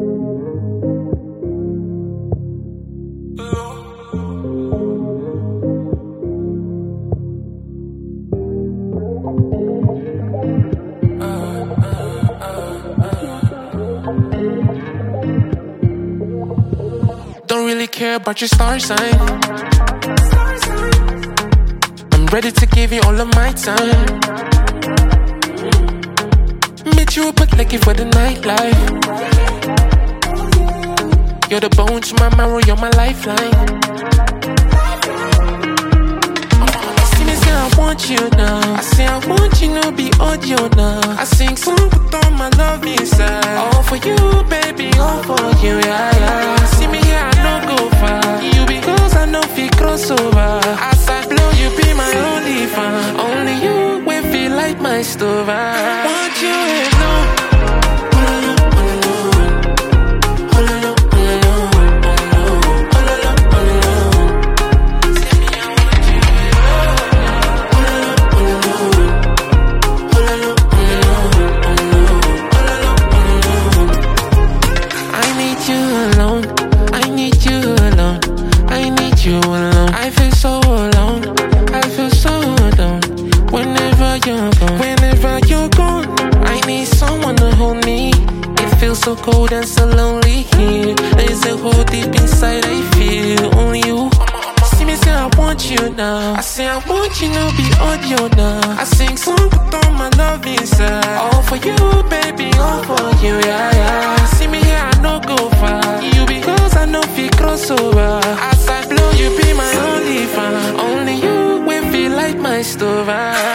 Don't really care about your star sign. I'm ready to give you all of my time. Meet you up at Lucky for the nightlife. You're the bone to my marrow, you're my lifeline. See me say I want you now. I say I want you to be audio now. I sing song with all my love inside. All for you, baby, all for you, yeah, yeah. See me here, I don't go far. You because I know fi crossover. As I blow, you be my only fan. Only you will feel like my stove. I want you alone. You alone. I feel so alone. I feel so alone. Whenever you're gone, whenever you're gone, I need someone to hold me. It feels so cold and so lonely here. There's a hole deep inside I feel. Only you. See me say I want you now. I say I want you to be audio now. I sing song with all my love inside. All for you, baby, all for you, yeah, yeah. See me here, I no go far. You because I know fi crossover. As I blow, you be my only fan. Only you will feel like my stove.